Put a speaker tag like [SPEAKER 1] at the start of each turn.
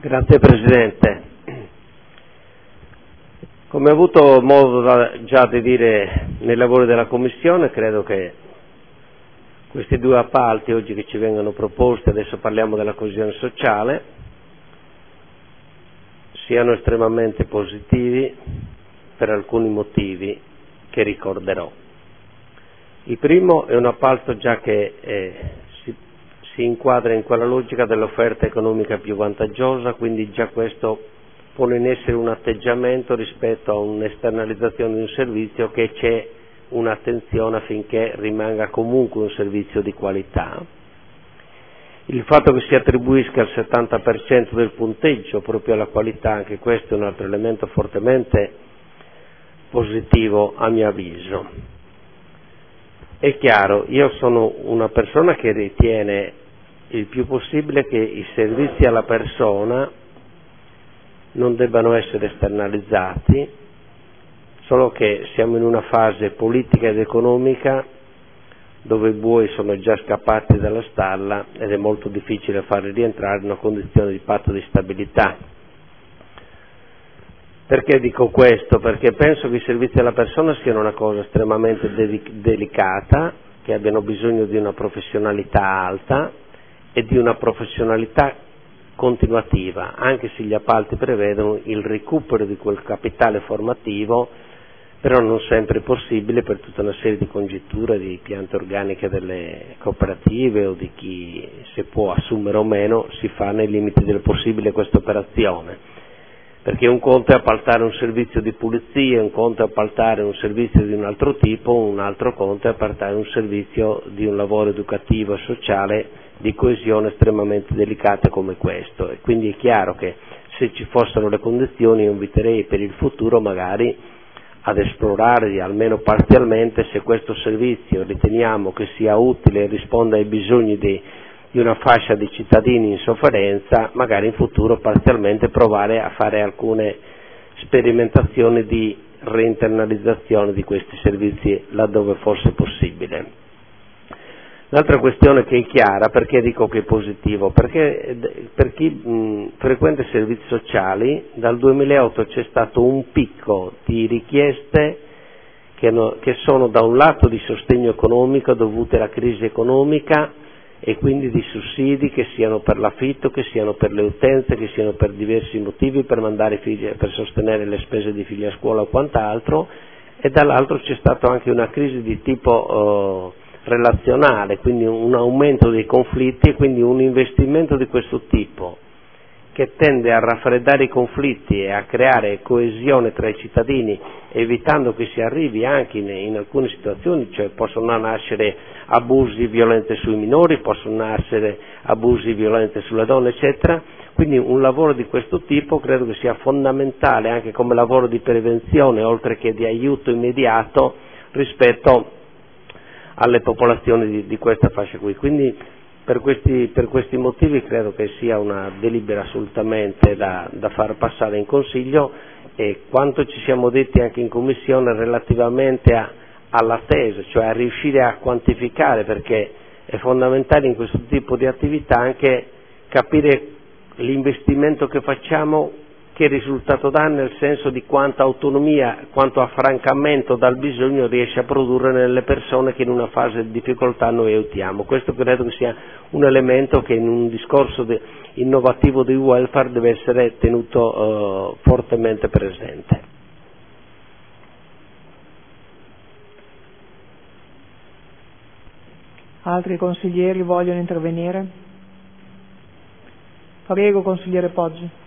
[SPEAKER 1] Grazie Presidente. Come ho avuto modo già di dire nei lavori della Commissione, credo che questi due appalti oggi che ci vengono proposti, adesso parliamo della coesione sociale, siano estremamente positivi per alcuni motivi che ricorderò. Il primo è un appalto già che si inquadra in quella logica dell'offerta economica più vantaggiosa, quindi già questo pone in essere un atteggiamento rispetto a un'esternalizzazione di un servizio che c'è un'attenzione affinché rimanga comunque un servizio di qualità. Il fatto che si attribuisca il 70% del punteggio proprio alla qualità, anche questo è un altro elemento fortemente positivo a mio avviso. È chiaro, io sono una persona che ritiene il più possibile che i servizi alla persona non debbano essere esternalizzati, solo che siamo in una fase politica ed economica dove i buoi sono già scappati dalla stalla ed è molto difficile farli rientrare in una condizione di patto di stabilità. Perché dico questo? Perché penso che i servizi alla persona siano una cosa estremamente delicata, che abbiano bisogno di una professionalità alta e di una professionalità continuativa, anche se gli appalti prevedono il recupero di quel capitale formativo, però non sempre è possibile per tutta una serie di congetture, di piante organiche delle cooperative o di chi, se può assumere o meno, si fa nei limiti del possibile questa operazione. Perché un conto è appaltare un servizio di pulizia, un conto è appaltare un servizio di un altro tipo, un altro conto è appaltare un servizio di un lavoro educativo e sociale di coesione estremamente delicata come questo. E quindi è chiaro che se ci fossero le condizioni io inviterei per il futuro magari ad esplorare almeno parzialmente se questo servizio riteniamo che sia utile e risponda ai bisogni di una fascia di cittadini in sofferenza, magari in futuro parzialmente provare a fare alcune sperimentazioni di reinternalizzazione di questi servizi laddove fosse possibile. L'altra questione che è chiara, perché dico che è positivo? Perché per chi frequenta i servizi sociali dal 2008 c'è stato un picco di richieste che sono da un lato di sostegno economico dovute alla crisi economica e quindi di sussidi che siano per l'affitto, che siano per le utenze, che siano per diversi motivi, per mandare figli, per sostenere le spese di figli a scuola o quant'altro, e dall'altro c'è stata anche una crisi di tipo relazionale, quindi un aumento dei conflitti e quindi un investimento di questo tipo che tende a raffreddare i conflitti e a creare coesione tra i cittadini, evitando che si arrivi anche in alcune situazioni, cioè possono nascere abusi violenti sui minori, possono nascere abusi violenti sulle donne, eccetera. Quindi un lavoro di questo tipo credo che sia fondamentale anche come lavoro di prevenzione, oltre che di aiuto immediato rispetto alle popolazioni di questa fascia qui. Quindi per questi motivi credo che sia una delibera assolutamente da far passare in Consiglio, e quanto ci siamo detti anche in Commissione relativamente all'attesa, cioè a riuscire a quantificare, perché è fondamentale in questo tipo di attività anche capire l'investimento che facciamo, che risultato dà, nel senso di quanta autonomia, quanto affrancamento dal bisogno riesce a produrre nelle persone che in una fase di difficoltà noi aiutiamo. Questo credo che sia un elemento che in un discorso innovativo di welfare deve essere tenuto fortemente presente.
[SPEAKER 2] Altri consiglieri vogliono intervenire? Prego, consigliere Poggi.